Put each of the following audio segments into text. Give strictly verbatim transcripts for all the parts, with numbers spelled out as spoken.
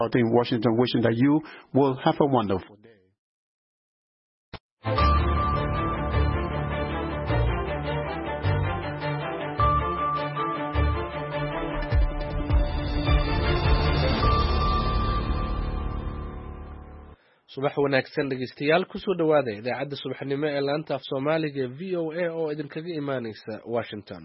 out in Washington, wishing that you will have a wonderful day. subax wanaagsan dhegeystayaal kusoo dhawaada idaacadda subaxnimo ee laanta af Soomaaliga V O A oo idinkaga imaaneysa Washington.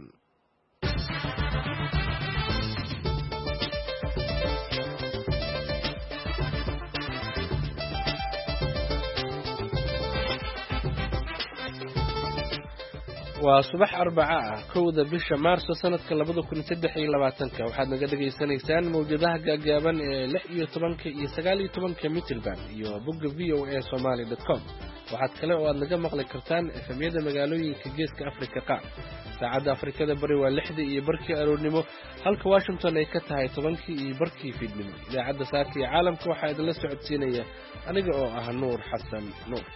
waa subax arbaca ah kowda bisha maarso sanadka labada kun saddex iyo labaatanka waxaad naga dhageysanaysaan mawjadaha gaagaaban ee lix iyo tobanka iyo sagaal iyo tobanka mitirban iyo bogga v o a somali dot com waxaad kale oo aad naga maqli kartaan efemyada magaalooyinka geeska Afrika qaar saacadda Afrikada bari waa lixda iyo barkii aroornimo halka Washington ay ka tahay tobankii iyo barkii fiidnimo idaacadda saaka ee caalamka waxaa idinla socodsiinaya aniga oo ah Nuur Xasan Nuur.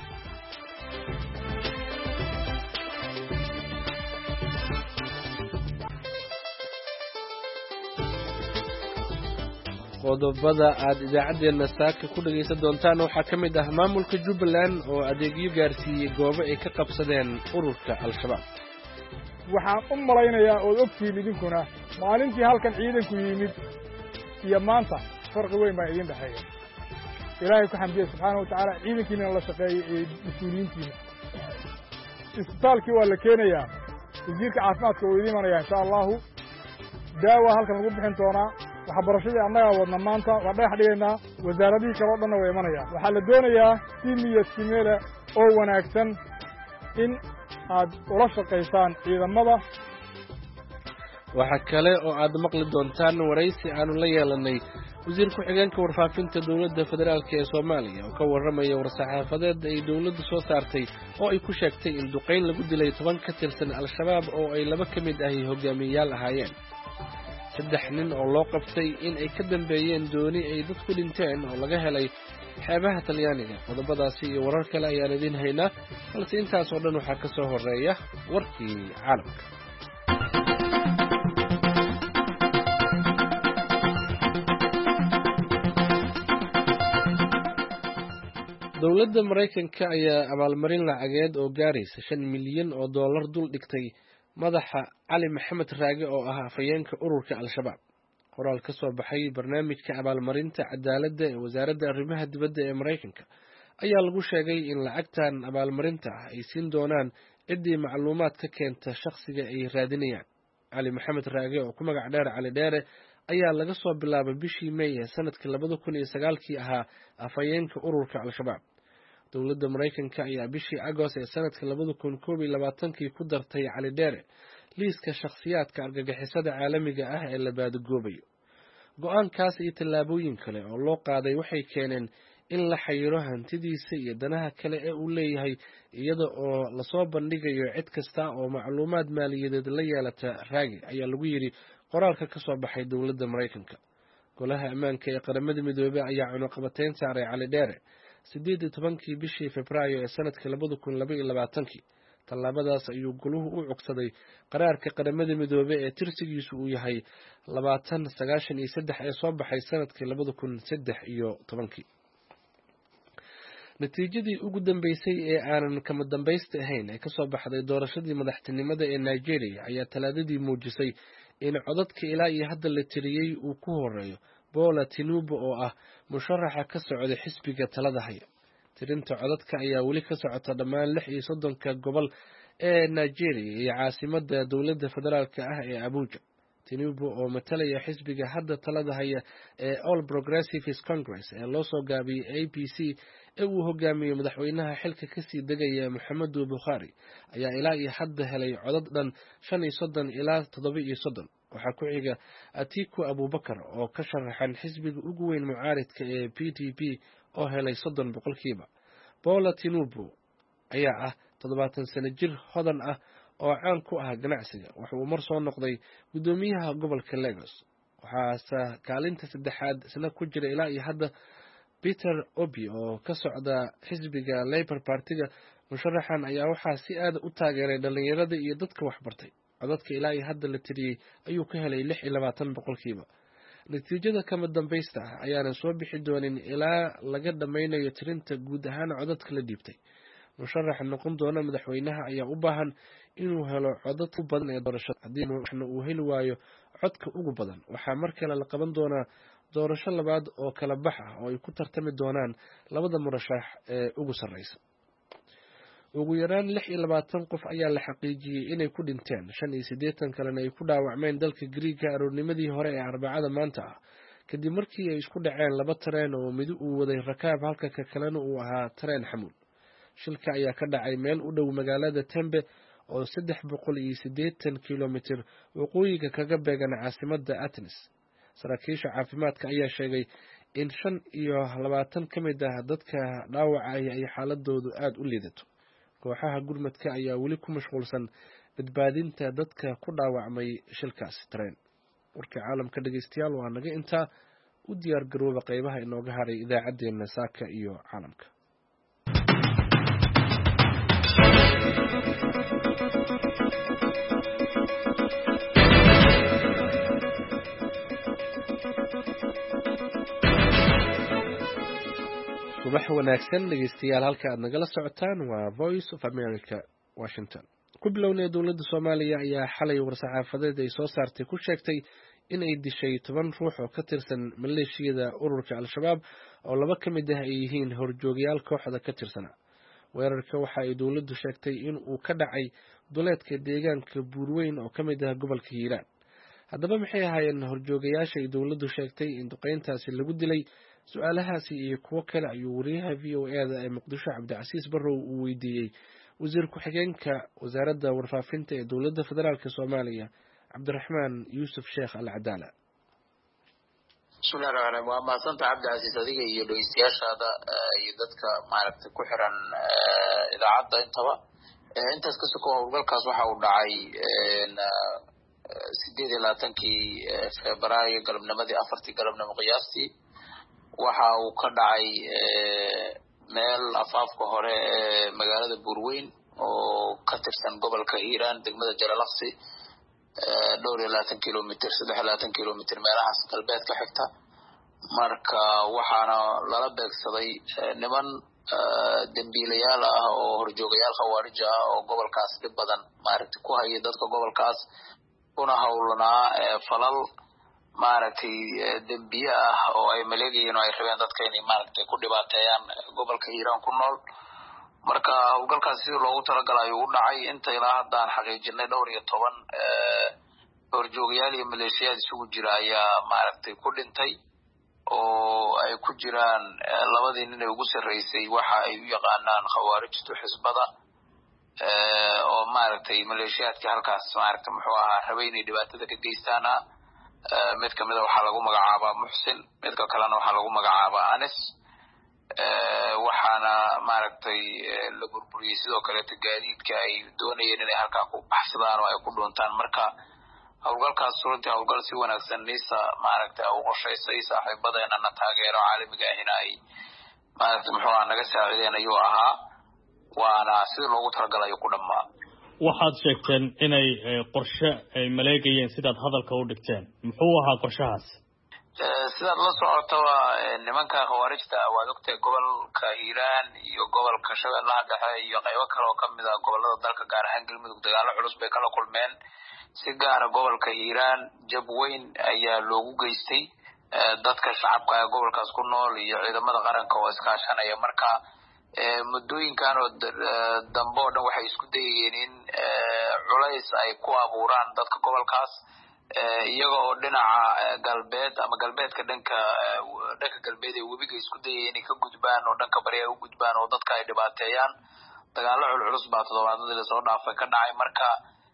qodobada aad idaacadeena saaka ku dhageysan doontaan waxaa ka mid ah maamulka Jubbaland oo adeegyo gaarsiiyay goobo ay ka qabsadeen ururka Al-Shabaab. waxaan u malaynayaa oo ogtiin idinkuna maalintii halkan ciidanku yimid iyo maanta farqi weyn baa idin dhaxeeya. ilaahay ku xamdiyo subxaanahu wa ta'aala ciidankiina la shaqeeyay ee mas'uuliyiintiina. isbitaalkii waa la keenayaa wasiirka caafimaadka oo idin imanaya insha Allahu daawa halkan lagu bixin doonaa waxbarashadii annaga wadna maanta waa dhagax dhigaynaa wasaaradihii kale oo dhanna way imanayaan waxaa la doonayaa si niyadsimeele oo wanaagsan in aad ula shaqaysaan ciidamada. waxaa kale oo aad maqli doontaan waraysi aanu la yeelanay wasiir ku-xigeenka warfaafinta dowladda federaalka ee Soomaaliya oo ka warramaya war-saxaafadeed ay dowladdu soo saartay oo ay ku sheegtay in duqeyn lagu dilay toban ka tirsan Al-Shabaab oo ay laba ka mid ah hogaamiyayaal ahaayeen. saddex nin oo loo qabtay in ay ka dambeeyeen dooni ay dadku dhinteen oo laga helay xeebaha Talyaaniga. qodobadaasi iyo warar kale ayaan idin haynaa balse intaas oo dhan waxaa ka soo horeeya warkii caalamka. dowladda Mareykanka ayaa abaalmarin lacageed oo gaaraysa shan milyan oo dollar dul dhigtay madaxa Cali Maxamed Raage oo ah afayeenka ururka Al-Shabaab. qoraal ka soo baxay barnaamijka abaalmarinta cadaaladda ee wasaaradda arrimaha dibadda ee Mareykanka ayaa lagu sheegay in lacagtan abaalmarinta ah ay siin doonaan ciddii macluumaad ka keenta shakhsiga ay raadinayaan. Cali Maxamed Raage oo ku magac dheer Cali Dheere ayaa laga soo bilaabay bishii May ee sanadkii labada kun iyo sagaalkii ahaa afayeenka ururka Al-Shabaab. dowladda Mareykanka ayaa bishii Agost ee sanadkii labada kun koob iyo labaatankii ku dartay Cali Dheere liiska shakhsiyaadka argagixisada caalamiga ah ee la baadagoobayo. go'aankaas iyo tallaabooyin kale oo loo qaaday waxay keeneen in la xayiro hantidiisa iyo danaha kale ee uu leeyahay iyada oo lasoo bandhigayo cid kasta oo macluumaad maaliyadeed la yeelata Raage ayaa lagu yiri qoraalka ka soo baxay dowladda Mareykanka. golaha ammaanka ee qaramada midoobay ayaa cunaqabateyn saaray Cali Dheere siddeed iyo tobankii bishii Febraayo ee sanadkii labada kun laba iyo labaatankii. tallaabadaas ayuu goluhu u cugsaday qaraarka qaramada midoobay ee tirsigiisu uu yahay labaatan sagaashan iyo saddex ee soo baxay sanadkii labada kun saddex iyo tobankii. natiijadii ugu dambeysay ee aanan kama dambaysta ahayn ee ka soo baxday doorashadii madaxtinimada ee Nigeria ayaa talaadadii muujisay in codadka ilaa iyo hadda la tiriyay uu ku horeeyo Bola Tinubu oo ah musharaxa ka socda xisbiga talada haya. tirinta codadka ayaa weli ka socota dhammaan lix iyo soddonka gobol ee Nigeria iyo caasimadda dowladda federaalka ah ee Abuja. Tinubu oo matalaya xisbiga hadda talada haya ee All Progressives Congress ee loo soo gaabiyay A P C ee uu hogaamiyo madaxweynaha xilka ka sii degaya Muhammadu Buhari ayaa ilaa iyo hadda helay codad dhan shan iyo soddon ilaa toddoba iyo soddon. waxaa ku xiga Atiku Abubakar oo ka sharaxan xisbiga ugu weyn mucaaridka ee P D P oo helay soddon boqolkiiba. Bola Tinubu ayaa ah toddobaatan sano jir hodan ah oo caan ku ah ganacsiga. waxa uu mar soo noqday gudoomiyaha gobolka Lagos. waxaase kaalinta saddexaad isna ku jira ilaa iyo hadda Peter Obi oo ka socda xisbiga Labour Party-ga. musharaxan ayaa waxaa si aad u taageeray dhalinyarada iyo dadka waxbartay. codadka ilaa iyo hadda la tiriyay ayuu ka helay lix iyo labaatan boqolkiiba. natiijada kama dambaysta ah ayaanan soo bixi doonin ilaa laga dhammaynayo tirinta guud ahaan codadka la dhiibtay. musharaxa noqon doona madaxweynaha ayaa u baahan inuu helo codad u badan ee doorashada. haddii musharaxna uu heli waayo codka ugu badan, waxaa mar kale la qaban doonaa doorasho labaad oo kala bax ah oo ay ku tartami doonaan labada murashax ee ugu sarreysa. ugu yaraan lix iyo labaatan qof ayaa la xaqiijiyey inay ku dhinteen, shan iyo siddeetan kalena ay ku dhaawacmeen dalka Giriigga aroornimadii hore ee Arbacada maanta ah, kadib markii ay isku dhaceen laba tareen oo mid uu waday rakaab halka ka kalena uu ahaa tareen xamuul. shilka ayaa ka dhacay meel u dhow magaalada Tembe oo saddex boqol iyo siddeetan kiiloomitir waqooyiga kaga beegan caasimadda Athens. saraakiisha caafimaadka ayaa sheegay in shan iyo labaatan ka mid ah dadka dhaawacay ay xaaladoodu aad u liidato. kooxaha gurmadka ayaa weli ku mashquulsan badbaadinta dadka ku dhaawacmay shilkaasi tareen. warka caalamka dhegeystayaal waa naga intaa. u diyaar garooba qaybaha inooga haray idaacadeena saaka iyo caalamka. subax wanaagsan dhegeystayaal, halka aad nagala socotaan waa Voice of America Washington. ku bilowna dowladda Soomaaliya ayaa xalay war-saxaafadeed ay soo saartay ku sheegtay in ay dishay toban ruux oo ka tirsan maleeshiyada ururka Al-Shabaab oo laba ka mid ah ay yihiin horjoogayaal kooxda ka tirsanaa. weerarka waxa ay dowladdu sheegtay in uu ka dhacay duleedka deegaanka Buurweyn oo ka mid ah gobolka Hiiraan. haddaba maxay ahaayeen horjoogayaasha ay dowladdu sheegtay in duqeyntaasi lagu dilay? su-aalahaasi iyo kuwo kale ayuu wariyaha V O A da ee Muqdisho Cabdicasiis Barrow uu weydiiyey wasiir ku-xigeenka wasaaradda warfaafinta ee dowladda federaalk Soomaaliya Cabdiraxmaan Yuusuf Sheekh Al Cadaala. bismillahi rahmaani rahiim. waa maasanta Cabdicasiis, adiga iyo dhegeystayaashaada iyo dadka maaragtay ku xiran idaacadda intaba. intaas ka soko howlgalkaas waxa uu dhacay sideed iyo labaatankii Febraayo galabnimadii afartii galabnimo qiyaastii. waxa uu ka dhacay meel afaafka hore ee magaalada Buurweyn oo ka tirsan gobolka Hiiraan, degmada Jalalaqsi, dhowr iyo labaatan kiiloomitir saddex iyo labaatan kiiloomitir meelahaas galbeed ka xigta. marka waxaana lala beegsaday niman dambiilayaal ah oo horjoogayaal khawaarij ah oo gobolkaas dhib badan maaragtay ku hayay dadka gobolkaas, kuna howlanaa falal maaragtay dambiye ah oo ay maleegayeen oo ay rabeen dadka inay maaragtay ku dhibaateeyaan gobolka Hiiraan ku nool. marka howlgalkaas sidii loogu talagalay uu dhacay. inta ilaa haddaan xaqiijinay dhowr iyo toban horjoogayaal iyo maleeshiyaad isugu jira ayaa maaragtay ku dhintay, oo ay ku jiraan labadii nin ee ugu sarreysay waxa ay u yaqaanaan khawaarijtu xisbada, oo maaragtay maleeshiyaadkii halkaas maaragtay muxuu ahaa rabay inay dhibaatada ka geystaan. mid kamid a waxaa lagu magacaabaa Muxsin, midka kalena waxaa lagu magacaabaa Anis. waxaana maaragtay la burburiyey sidoo kaleeto gaadiidka ay doonayeen inay halkaa ku baxsadaan oo ay ku dhuuntaan. marka howlgalkaas runtii howlgal si wanaagsan nisa maaragtay u qorshaysay, saaxiibadeenana taageero caalamiga ahina ay maaragtay muxuu ahaa naga saacideen ayuu ahaa, waana sida loogu talagalay ku dhammaa. waxaad sheegteen inay qorshe ay maleegayeen sidaad hadalka u dhigteen. muxuu ahaa qorshahaas? sidaad la socotaba nimanka khawaarijta waad ogtahay gobolka Hiiraan iyo gobolka Shabeellaha Dhexe iyo qaybo kale oo kamid ah gobolada dalka, gaar ahaan Galmudug, dagaalo culus bay kala kulmeen. si gaara gobolka Hiiraan jab weyn ayaa loogu geystay dadka shacabka ee gobolkaas ku nool iyo ciidamada qaranka oo iskaashanaya. marka muddooyinkan oo dambe oo dhan waxay isku dayayeen in culays ay ku abuuraan dadka gobolkaas, iyaga oo dhinaca galbeed ama galbeedka dhanka dhanka galbeed ee webiga isku dayayeen inay ka gudbaan oo dhanka bari ay u gudbaan oo dadka ay dhibaateeyaan. dagaalo culculus baa toddobaadadii lasoo dhaafay ka dhacay. marka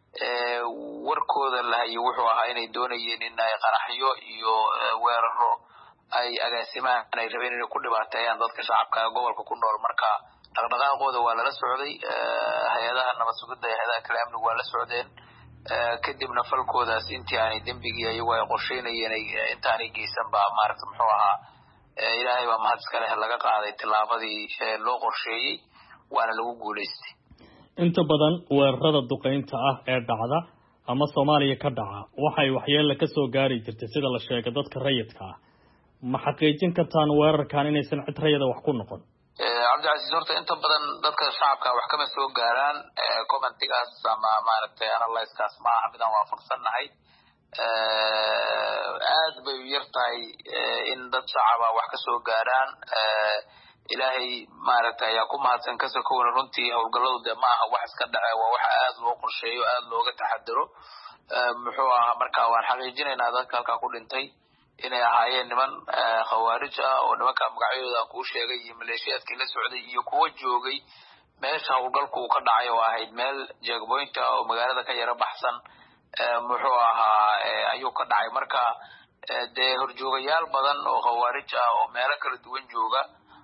warkooda lahayo wuxuu ahaa inay doonayeen in ay qaraxyo iyo weeraro ay agaasimaan ay rabeen inay ku dhibaateeyaan dadka shacabka ee gobolka ku nool. marka dhaqdhaqaaqooda waa lala socday, hay-adaha nabad sugidda iyo hay-adaha kale amnigu waa la socdeen. kadibna falkoodaas intii aanay dembigii iyagu ay qorsheynayeen intaanay geysan baa maaragta muxuu ahaa ilaahay baa mahad iska leh laga qaaday tillaabadii loo qorsheeyey, waana lagu guulaystay. inta badan weerarada duqeynta ah ee dhacda ama Soomaaliya ka dhaca waxay waxyeello ka soo gaari jirtay sida la sheegay dadka rayidka ah ma xaqiijin kartaan weerarkan inaysan cid rayida wax ku noqon Cabdicasiis horta inta badan dadka shacabka wax kama soo gaaraan commentigaas ama maaragtay analyse-kaas ma aha midaan waafaqsanahay aad bay yartahay in dad shacaba wax ka soo gaaraan ilaahay maaragtay ayaa ku mahadsan ka soo runtii howlgalladu de ma aha wax iska dhacay waa wax aad loo qorsheeyo aad looga taxadaro muxuu ahaa marka waan xaqiijinaynaa dadka halkaa ku dhintay inay ahaayeen niman khawaarij ah oo nimanka magacyadooda ku sheegay iyo maleeshiyaadkii la socday iyo kuwa joogay meesha howlgalku ka dhacay oo ahayd meel checkpoint ah oo magaalada ka yara baxsan muxuu ahaa ayuu ka dhacay marka de horjoogayaal badan oo khawaarij ah oo meelo kala duwan jooga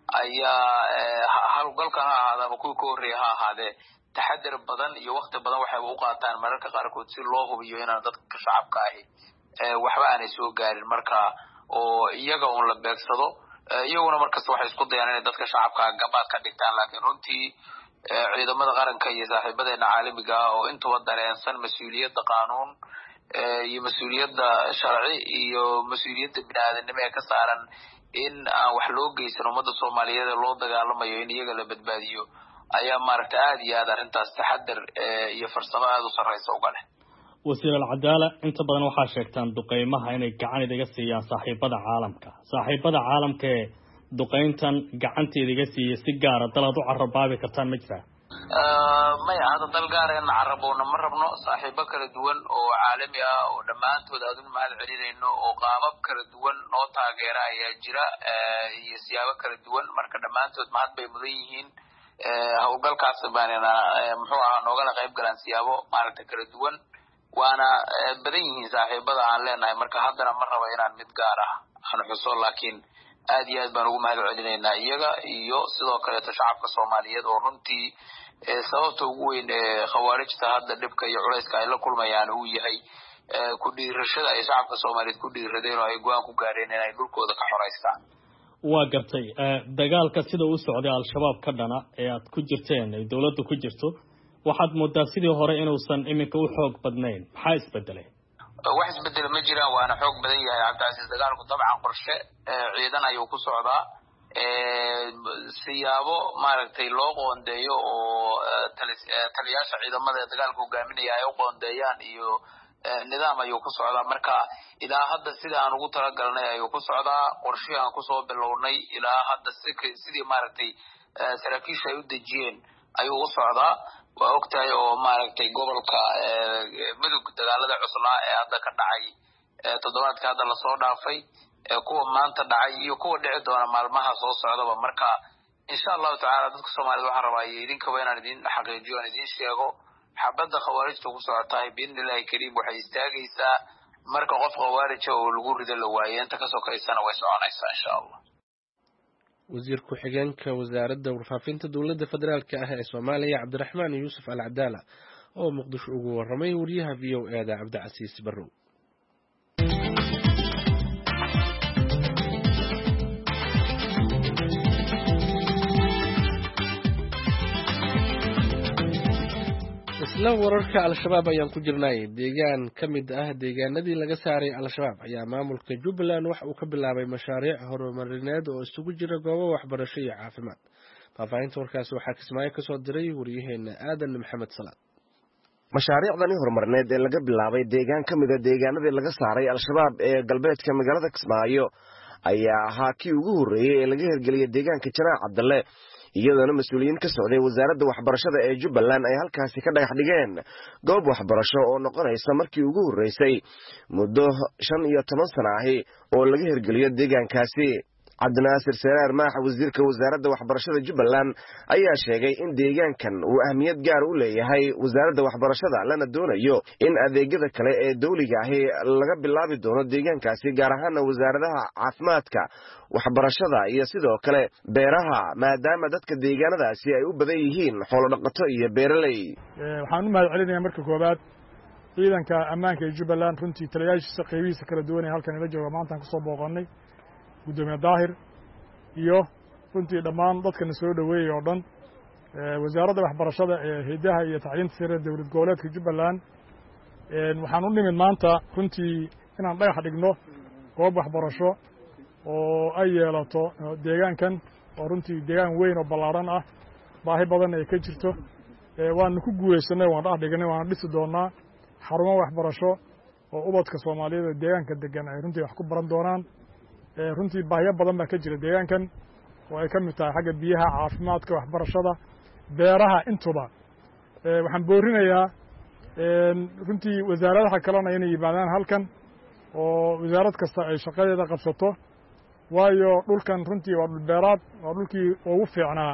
ayaa howlgalka ha ahaada ama kuwa ka horreeya ha ahaadee taxadar badan iyo waqti badan waxay u qaataan mararka qaarkood si loo hubiyo inaan dadka shacabka ahi waxba aanay soo gaarin marka oo iyaga uun la beegsado iyaguna markasta waxay isku dayaan inay dadka shacabka gabaad ka dhigtaan laakiin runtii ciidamada qaranka iyo saaxiibadeena caalamiga ah oo intuba dareensan mas-uuliyadda qaanuun iyo mas-uuliyadda sharci iyo mas-uuliyadda bini'aadanimo ee ka saaran in aan wax loo geysan ummadda Soomaaliyeed ee loo dagaalamayo in iyaga la badbaadiyo ayaa maaragtay aad iyo aad arrintaas taxadar iyo farsamo aad u sarreysa uga leh wasiir al-cadaala inta badan waxaa sheegtaan duqeymaha inay gacan idiga siiyaan saaxiibada caalamka saaxiibada caalamka ee duqeyntan gacanteeda iga siiyay si gaara dalaad u carabaabi kartaan ma jiraa maya hadda dal gaar in carabowna ma rabno saaxiibo kala duwan oo caalami ah oo dhammaantood aad u mahad celinayno oo qaabab kala duwan noo taageera ayaa jira iyo siyaabo kala duwan marka dhammaantood mahad bay mudan yihiin howlgalkaas baanina muxuu ahaa noogala qayb galaan siyaabo maaragtay kala duwan waana badan yihiin saaxiibada aan leenahay marka haddana ma rabo inaan mid gaar ah aan xuso laakiin aad iyo aad baan ugu mahad celinaynaa iyaga iyo sidoo kaleeto shacabka Soomaaliyeed oo runtii sababta ugu weyn ee khawaarijta hadda dhibka iyo culayska ay la kulmayaan uu yahay ku dhiirashada ay shacabka Soomaaliyeed ku dhiiradeen oo ay go'aan ku gaareen inay dhulkooda ka xoreystaan waa gartay dagaalka sida uu socday al-shabaab ka dhana ee aad ku jirteen ee dawladdu ku jirto waxaad moodaa sidii hore inuusan iminka u xoog badnayn maxaa isbedelay wax isbedel ma jiraan waana xoog badan yahay Cabdicasiis dagaalku dabcan qorshe ciidan ayuu ku socdaa siyaabo maaragtay loo qoondeeyo oo taliyaasha ciidamada ee dagaalka hogaaminaya ay u qoondeeyaan iyo nidaam ayuu ku socdaa marka ilaa hadda sida aan ugu talagalnay ayuu ku socdaa qorshe aan kusoo bilownay ilaa hadda sidii maaragtay saraakiisha ay u dejiyeen ayuu u socdaa waa ogtahay oo maaragtay gobolka mudug dagaalada cuslaa ee hadda ka dhacay toddobaadka hadda lasoo dhaafay kuwa maanta dhacay iyo kuwa dhici doona maalmaha soo socdaba marka insha allahu tacaala dadka Soomaaliyeed waxaan rabaa idinkaba inaan idin xaqiijiyo aan idin sheego xabadda khawaarijta ku socotahay biidnillaahi kariim waxay istaagaysaa marka qof khawaarija oo lagu rido la waayo inta ka sokaysana way soconaysaa insha allah wasiir ku-xigeenka wasaaradda warfaafinta dowladda federaalka ah ee Soomaaliya Cabdiraxmaan Yuusuf Al-Cadaala oo Muqdisho ugu waramay wariyaha V O A da Cabdicasiis Barrow isla wararka al-shabaab ayaan ku jirnay deegaan ka mid ah deegaanadii laga saaray al-shabaab ayaa maamulka Jubbaland waxa uu ka bilaabay mashaariic horumarineed oo isugu jira goobo waxbarasho iyo caafimaad faafahinta warkaas waxaa Kismaayo ka soo diray wariyaheena Aadan Maxamed Salaad mashaariicdani horumarineed ee laga bilaabay deegaan ka mid ah deegaanadii laga saaray al-shabaab ee galbeedka magaalada Kismaayo ayaa ahaa kii ugu horeeyay ee laga hirgeliyay deegaanka Janaac Cabdalle iyadoo mas'uuliyiin ka socday wasaaradda waxbarashada ee Jubbaland ay halkaasi ka dhagax dhigeen goob waxbarasho oo noqonaysa markii ugu horeysay muddo shan iyo toban sano ah oo laga hirgeliyo deegaankaasi Cabdinaasir Saraar Maax wasiirka wasaaradda waxbarashada Jubbaland ayaa sheegay in deegaankan uu ahmiyad gaar u leeyahay wasaaradda waxbarashada lana doonayo in adeegyada kale ee dawliga ah laga bilaabi doono deegaankaasi gaar ahaan wasaaradda caafimaadka waxbarashada iyo sidoo kale beeraha maadaama dadka deegaanadaasi ay u badan yihiin xoolo dhaqato iyo beeraley waxaan u mahad celinayaa marka koobaad ciidanka ammaanka ee Jubbaland runtii taliyaashiisa qaybihiisa kala duwan ee halkan ila jooga maanta ku soo booqannay gudoomiye daahir iyo runtii dhammaan dadka soo dhaweeyay oo dhan wasaaradda waxbarashada ee hidaha iyo tacliinta sare dawlad goboleedka Jubbaland waxaan u nimid maanta runtii inaan dhagax dhigno goob waxbarasho oo ay yeelato deegaankan oo runtii deegaan weyn oo ballaaran ah baahi badan ay ka jirto waanu ku guulaysanay waan dhagax dhignay waana dhisi doonaa xarumo waxbarasho oo ubadka Soomaaliyeed ee deegaanka degan ay runtii wax ku baran doonaan runtii baahiyo badan baa ka jira deegaankan oo ay ka mid tahay xagga biyaha caafimaadka waxbarashada beeraha intuba waxaan boorinayaa runtii wasaaradaha kalena inay yimaadaan halkan oo wasaarad kasta ay shaqadeeda qabsato waayo dhulkan runtii waa dhul beeraad waa dhulkii ugu fiicnaa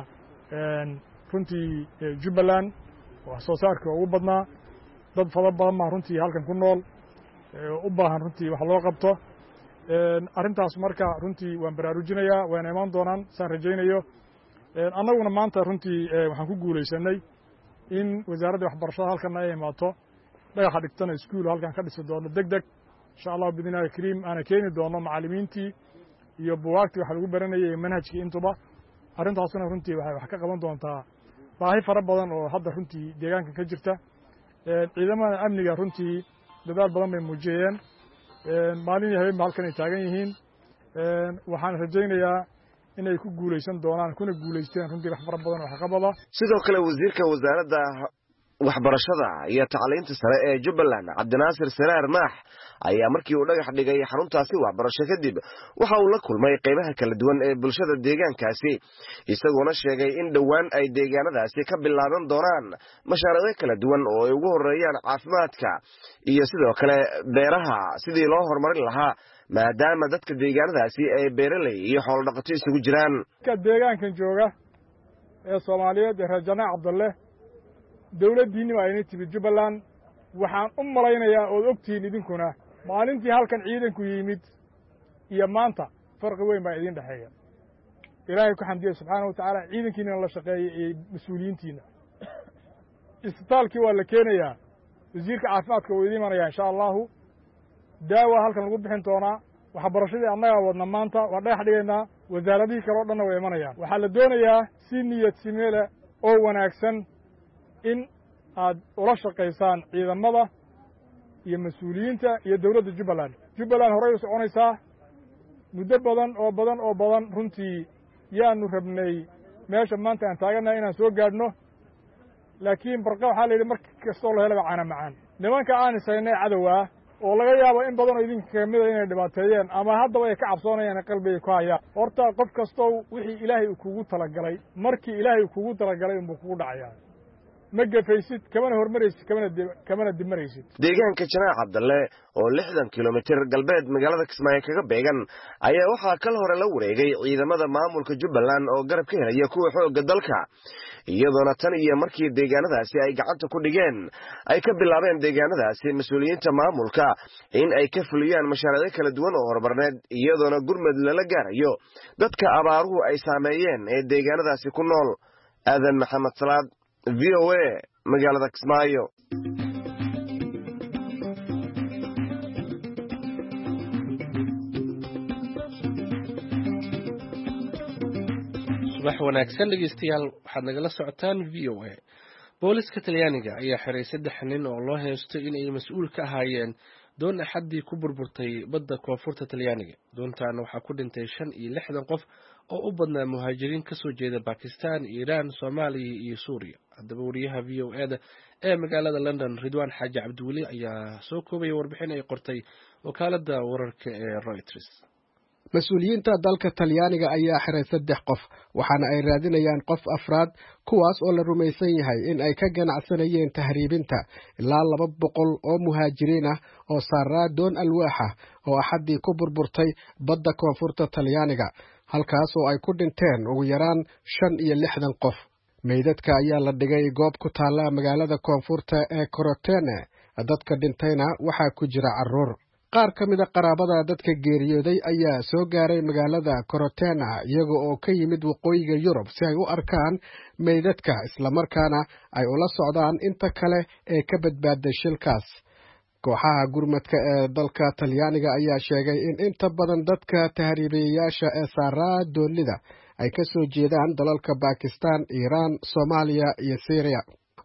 runtii Jubbaland wax soo saarka ugu badnaa dad fara badan baa runtii halkan ku nool u baahan runtii wax loo qabto arrintaas marka runtii waan baraarujinayaa waan imaan doonaan saan rajaynayo annaguna maanta runtii waxaan ku guulaysanay in wasaaradda waxbarashada halkan ay imaato dhagaxa dhigtana iskuul halkan ka dhisi doono degdeg insha Allah bidinaahi kariim ana keeni doono macallimiintii iyo buugaagtii waxa lagu baranayay manhajkii intuba arrintaasna runtii waxay wax ka qaban doontaa baahi fara badan oo hadda runtii deegaanka ka jirta ciidamada amniga runtii dadaal badan bay muujiyeen maalin iyo habeen halkan ay taagan yihiin waxaan rajaynayaa inay ku guulaysan doonaan kuna guulaysteen runtii wax fara badan oo xaqabada sidoo kale wasiirka wasaaradda waxbarashada iyo tacliinta sare ee Jubbaland Cabdinaasir Saraar Maax ayaa markii uu dhagax dhigay xaruntaasi waxbarasho kadib waxa uu la kulmay qaybaha kala duwan ee bulshada deegaankaasi isagoo sheegay in dhawaan ay deegaanadaasi ka bilaaban doonaan mashaariic kala duwan oo ay ugu horeeyaan caafimaadka iyo sidoo kale beeraha sidii loo horumarin lahaa maadaama dadka deegaanadaasi ay beeraley iyo xoolo dhaqato isugu jiraan ka deegaankan jooga ee Soomaaliyeed ee Rajana Cabdulle dawladdiina waa inay tibid Jubbaland waxaan u malaynayaa oo ogtiin idinkuna maalintii halkan ciidanku yimid iyo maanta farqi weyn baa idin dhaxeeya ilaahay ku xamdiyo subxaanahu wa ta'ala ciidankiina la shaqeeyay ee mas'uuliyiintiina isbitaalkii waa la keenayaa wasiirka caafimaadka uu idin imanaya insha Allah daawa halkan lagu bixin doonaa waxbarashadii annaga wadna maanta waa dhagax dhigaynaa wasaaradihii kale oo dhan way imanayaan waxaa la doonayaa si niyad simeele oo wanaagsan in aad ula shaqaysaan ciidamada iyo mas'uuliyiinta iyo dawladda Jubbaland Jubbaland horay u soconaysaa muddo badan oo badan oo badan runtii yaanu rabnay meesha maanta aan taaganahay inaan soo gaadhno laakiin barqa waxaa la yidhi markii kastoo la helaba caana macaan nimanka aan isaynay cadowga oo laga yaabo in badan oo idinka kamida inay dhibaateeyeen ama haddaba ay ka cabsoonayaan qalbiga ku hayaan horta qof kastoo wixii ilaahay uu kugu talagalay markii ilaahay uu kugu talagalay inuu kugu dhacayaa ma gafaysid kamana hormaraysid kamana kamana dimaraysid deegaanka Janaac Cabdalle oo lixdan kiiloomitir galbeed magaalada Kismaayo kaga beegan ayaa waxaa kala hore la wareegay ciidamada maamulka Jubbaland oo garab ka helaya kuwa xoogga dalka iyadoona tan iyo markii deegaanadaasi ay gacanta ku dhigeen ay ka bilaabeen deegaanadaasi mas'uuliyiinta maamulka in ay ka fuliyaan mashaariic kala duwan oo horumarineed iyadoona gurmad lala gaarayo dadka abaaruhu ay saameeyeen ee deegaanadaasi ku nool aadan maxamed salaad V O A magaalada Kismaayo subax wanaagsan dhegeystayaal waxaad nagala socotaan V O A booliska Talyaaniga ayaa xiray saddex nin oo loo haysto in ay mas'uul ka ahaayeen doon axadii ku burburtay badda koonfurta Talyaaniga doontaana waxaa ku dhintay shan iyo lixdan qof oo u badnaa muhaajiriin ka soo jeeda Pakistan, Iran, Soomaaliya iyo Suuriya haddaba wariyaha V O A da ee magaalada London Ridwaan Xaaji Cabdiweli ayaa soo koobay warbixin ay qortay wakaaladda wararka ee Reuters mas-uuliyiinta dalka Talyaaniga ayaa xiray saddex qof waxaana ay raadinayaan qof afraad kuwaas oo la rumaysan yahay in ay ka ganacsanayeen tahriibinta ilaa laba boqol oo muhaajiriin ah oo saaraa doon alwaax ah oo axadii ku burburtay badda koonfurta Talyaaniga halkaas oo ay ku dhinteen ugu yaraan shan iyo lixdan qof meydadka ayaa la dhigay goob ku taala magaalada koonfurta ee Crotone dadka dhintayna waxaa ku jira carruur qaar ka mid a qaraabada dadka geeriyooday ayaa soo gaaray magaalada Crotone iyaga oo ka yimid waqooyiga Yurub si ay u arkaan meydadka isla markaana ay ula socdaan inta kale ee ka badbaaday shilkaas kooxaha gurmadka ee dalka Talyaaniga ayaa sheegay in inta badan dadka tahriibayaasha ee saaraa doonida ay ka soo jeedaan dalalka Pakistan, Iran, Soomaaliya iyo Syria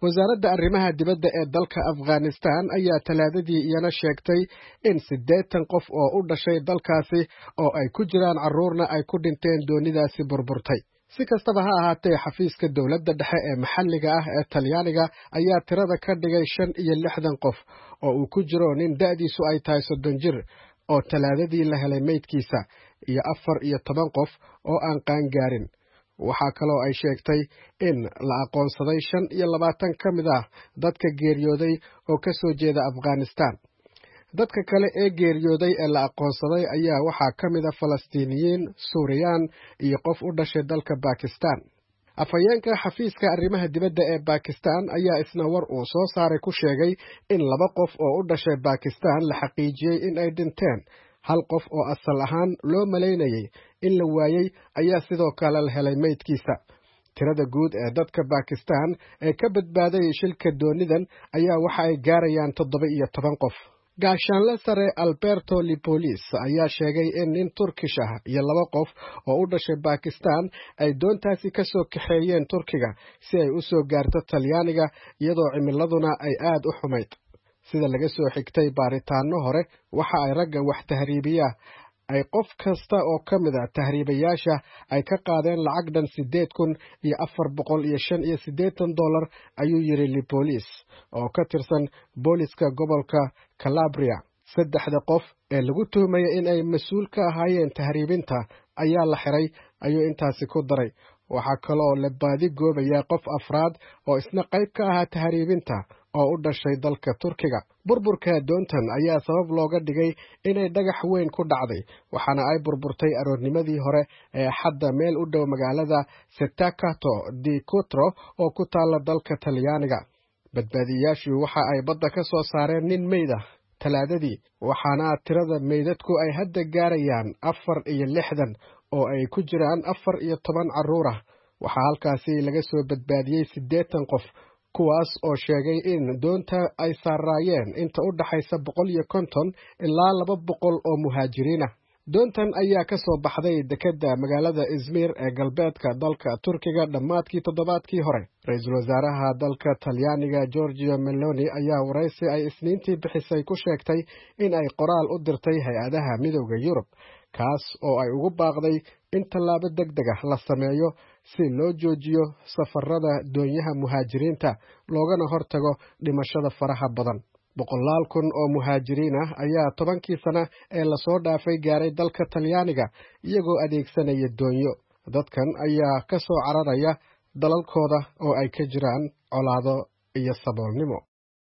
wasaaradda arrimaha dibadda ee dalka Afghanistan ayaa talaadadii iyana sheegtay in siddeetan qof oo u dhashay dalkaasi oo ay ku jiraan carruurna ay ku dhinteen doonidaasi burburtay. si kastaba ha ahaatee xafiiska dowladda dhexe ee maxalliga ah ee Talyaaniga ayaa tirada ka dhigay shan iyo lixdan qof oo uu ku jiro nin da'diisu ay tahay soddon jir oo talaadadii la helay meydkiisa iyo afar iyo toban qof oo aan qaan gaarin. waxaa kaloo ay sheegtay in la aqoonsaday shan iyo labaatan ka mid ah dadka geeriyooday oo ka soo jeeda Afghanistan. dadka kale ee geeriyooday ee la aqoonsaday ayaa waxaa ka mid ah Falastiiniyiin, Suuriyaan iyo qof u dhashay dalka Bakistan. afhayeenka xafiiska arrimaha dibadda ee Bakistan ayaa isna war uu soo saaray ku sheegay in laba qof oo u dhashay Bakistan la xaqiijiyey in ay dhinteen. hal qof oo asal ahaan loo malaynayay in la waayey ayaa sidoo kale la helay meydkiisa. tirada guud ee dadka Bakistan ee ka badbaaday shilka doonidan ayaa waxa ay gaarayaan toddoba iyo toban qof. gaashaanle sare Alberto Lipolis ayaa sheegay in nin Turkish ah iyo laba qof oo u dhashay Bakistan ay doontaasi ka soo kaxeeyeen Turkiga si ay u soo gaarto Talyaaniga iyadoo cimiladuna ay aad u xumayd. sida laga soo xigtay baaritaano hore waxa ay ragga wax tahriibiya ay qof kasta oo ka mid ah tahriibayaasha ay ka qaadeen lacag dhan siddeed kun iyo afar boqol iyo shan iyo siddeetan dollar ayuu yiri Lipolis oo ka tirsan booliska gobolka Calabria. saddexda qof ee lagu tuhmay in ay mas'uul ka ahaayeen tahriibinta ayaa la xiray ayuu intaasi ku daray. waxaa kaloo la baadi goobaya qof afraad oo isna qayb ka ahaa tahriibinta oo u dhashay dalka Turkiga. burburka doontan ayaa sabab looga dhigay inay dhagax weyn ku dhacday waxaana ay burburtay aroornimadii hore ee xadda meel u dhow magaalada Staccato di Cutro oo ku taala dalka Talyaaniga. badbaadiyaashu waxa ay badda ka soo saareen nin meyd ah talaadadii waxaana tirada meydadku ay hadda gaarayaan afar iyo lixdan oo ay ku jiraan afar iyo toban carruur ah. waxaa halkaasi laga soo badbaadiyey siddeetan qof kuwaas oo sheegay in doonta ay saaraayeen inta u dhaxaysa boqol iyo konton ilaa laba boqol oo muhaajiriin ah. doontan ayaa ka soo baxday dekedda magaalada Izmir ee galbeedka dalka Turkiga dhammaadkii toddobaadkii hore. ra-iisul wasaaraha dalka Talyaaniga Giorgia Meloni ayaa waraysi ay Isniintii bixisay ku sheegtay in ay qoraal u dirtay hay-adaha midowda Yurub kaas oo ay ugu baaqday in tallaabo degdeg ah la sameeyo si loo joojiyo safarada doonyaha muhaajiriinta loogana hortago dhimashada faraha badan. boqolaal kun oo muhaajiriin ah ayaa tobankii sano ee lasoo dhaafay gaaray dalka Talyaaniga iyagoo adeegsanaya doonyo. dadkan ayaa ka soo cararaya dalalkooda oo ay ka jiraan colaado iyo saboolnimo.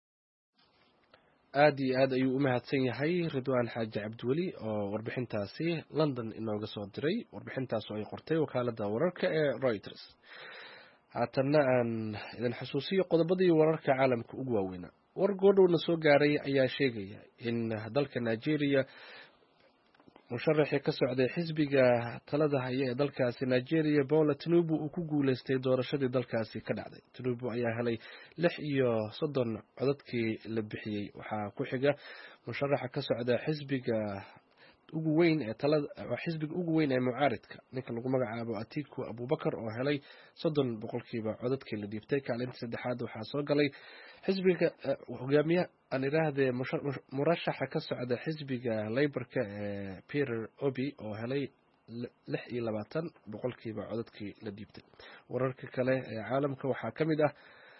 aad iyo aad ayuu u mahadsan yahay Ridwaan Xaaji Cabdiweli oo warbixintaasi London inooga soo diray. warbixintaas oo ay qortay wakaaladda wararka ee Reuters. haatanna aan idin xasuusiyo qodobadii wararka caalamka ugu waaweynaa. war goodhowna soo gaaray ayaa sheegaya in dalka Nigeria musharaxii ka socday xisbiga talada haya ee dalkaasi Nigeria Bola Tinubu uu ku guuleystay doorashadii dalkaasi ka dhacday. Tinubu ayaa helay lix iyo soddon codadkii la bixiyey. waxaa ku xiga musharaxa ka socda xisbiga ugu weyn ee talada xisbiga ugu weyn ee mucaaridka ninka lagu magacaabo Atiku Abubakar oo helay soddon boqolkiiba codadkii la dhiibtay. kaalinta saddexaad waxaa soo galay xisbiga hogaamiye aan iraahday murashaxa ka socda xisbiga Labourka ee Peter Obi oo helay lix iyo labaatan boqolkiiba codadkii la dhiibtay. wararka kale ee caalamka waxaa ka mid ah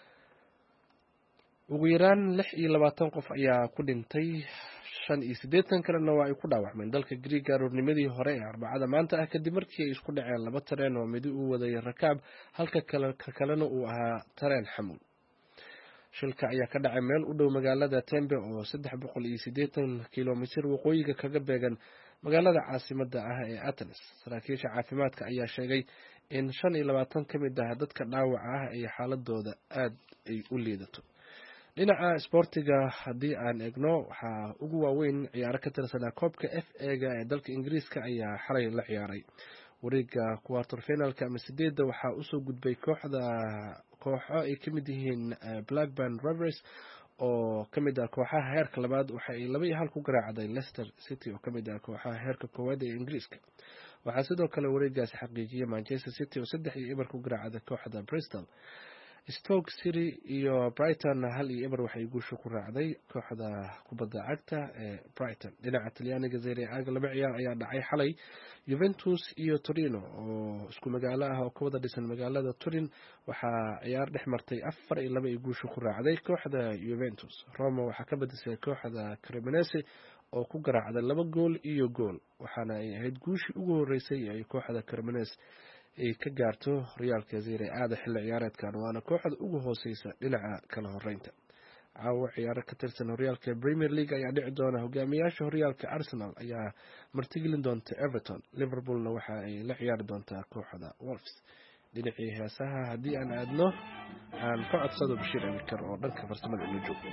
ugu yaraan lix iyo labaatan qof ayaa ku dhintay shan iyo siddeetan kalena waa ay ku dhaawacmeen dalka Greek aroornimadii hore ee Arbacada maanta ah kadib markii ay isku dhaceen laba tareen oo mid uu waday rakaab halka kale kalena uu ahaa tareen xamuul. shilka ayaa ka dhacay meel u dhow magaalada Tembe oo saddex boqol iyo siddeetan kiiloomitir waqooyiga kaga beegan magaalada caasimadda ah ee Athens. saraakiisha caafimaadka ayaa sheegay in shan iyo labaatan ka mid ah dadka dhaawaca ah ay xaaladooda aad ay u liidato. dhinaca isboortiga haddii aan eegno waxaa ugu waaweyn ciyaaro ka tirsanaa koobka F A-ga ee dalka Ingiriiska ayaa xalay la ciyaaray. wareega quarter finalka ama sideedda waxaa usoo gudbay kooxda kooxo ay ka mid yihiin Blackburn Rovers oo ka mid ah kooxaha heerka labaad. waxa ay laba iyo hal ku garaacday Leicester City oo ka mid ah kooxaha heerka koowaad ee Ingiriiska. waxaa sidoo kale wareegaasi xaqiijiyay Manchester City oo saddex iyo eber ku garaacday kooxda Bristol. stoke city iyo brighton hal iyo eber waxay guusha ku raacday kooxda kubadda cagta ee brighton. dhinaca talyaaniga Serie A laba ciyaar ayaa dhacay xalay. Juventus iyo Torino oo isku magaalo ah oo ka wada dhisan magaalada Turin waxaa ciyaar dhex martay afar iyo laba ay guusha ku raacday kooxda Juventus. Roma waxaa ka badisay kooxda Cremonese oo ku garaacday laba gool iyo gool, waxaana ay ahayd guushii ugu horeysay ay kooxda Cremonese ay ka gaarto horyaalka Serie A xilli ciyaareedkan, waana kooxda ugu hooseysa dhinaca kala horeynta. caawa ciyaaro ka tirsan horyaalka Premier League ayaa dhici doona. hogaamiyaasha horyaalka Arsenal ayaa martigelin doonta Everton. Liverpoolna waxa ay la ciyaari doontaa kooxda Wolves. dhinacii heesaha haddii aan aadno aan ka codsado Bashiir Abikar oo dhanka farsamada ila joogo.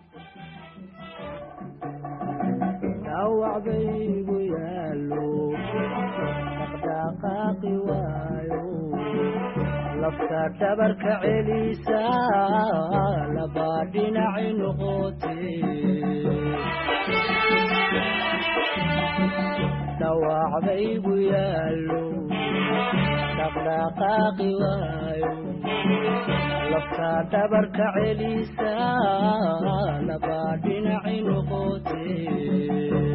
dawacbaygu yaalo dhaqdhaqaaqi waayo lafta dhabarka celisa laba dhinaci noqotee dawacbaygu yaalo dhaqdhaqaaqi waayo lafta dhabarka celisa laba dhinaci noqotee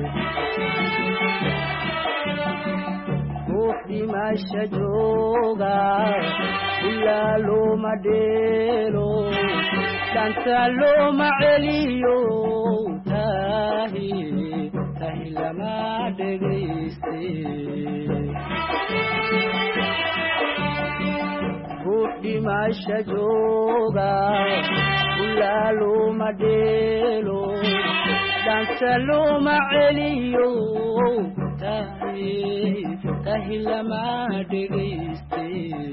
dhimasha jooga ilaa looma dheelo dhanta looma celiyo tahi tahi lama dhegayste ruux dhimasha jooga ilaa looma dheelo dhanta looma celiyo tahi tahi lama dhegayste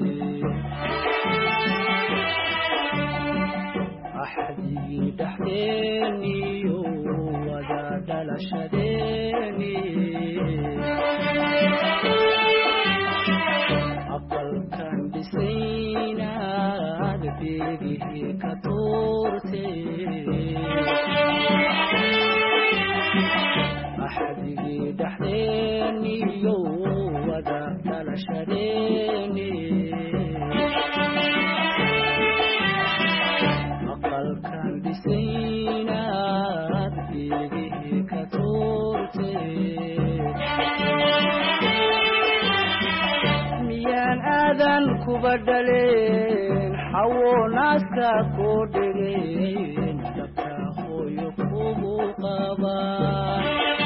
axdigii dhaxdeeniyo wada dhalashadeeni aqalkan dhisaynaad beegihii ka tuurtee axdigii dhaxdeeniyo wada dhalashadeeni aqalkan dhisaynaad beegihii ka tuurtee miyaan aadan kuba dhaleen xawo naaska koo dhegeen dabta hooyo kugu qabaan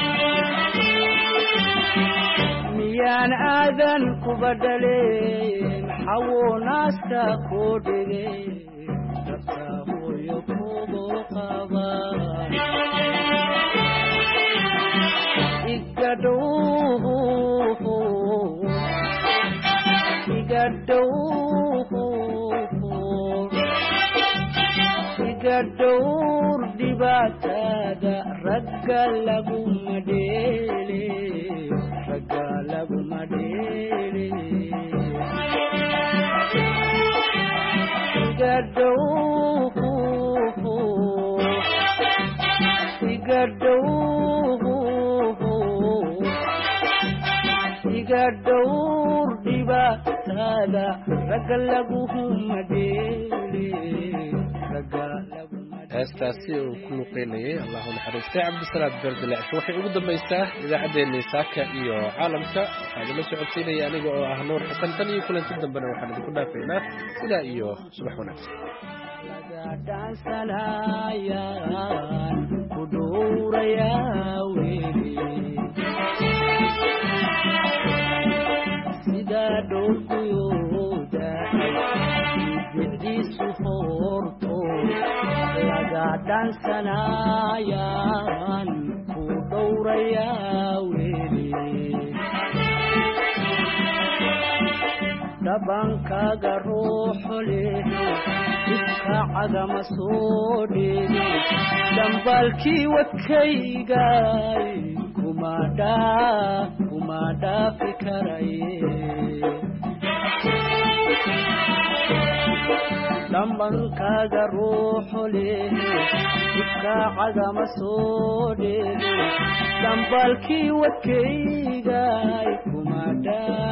miyaan aadan kuba dhaleen xawo naaska koo dhegeen dabta hooyo kugu qabaan igadhow igadhowr dhibaatada ragga laguma dheele ragga laguma dheele igadhow igadhow igadhowr dhibaatada ragga laguma dheele ragga laguma heestaasi uu ku luqeynayay allahu naxariistay cabdisalaam beerdilaash waxay ugu dambaysaa idaacaddeenii saaka iyo caalamka. waxaa idinla socodsiinaya aniga oo ah nuur xasan. tan iyo kulanti dambena waxaan idinku dhaafaynaa sidaa iyo subax wanaagsan. dhaansanayaan ku dhowrayaa weli sida dhowrkuyooda bicdiisu hoorto laga dhaansanayaan ku dhowrayaa weli dhabankaaga ruuxo leh iska cagama soo dheegi dambaalkii wadkaygay kuma dhaa kuma dhaafi karaye dhambankaaga ruuxo leh iska cagama soo dheegi dambaalkii wadkaygay kuma dhaa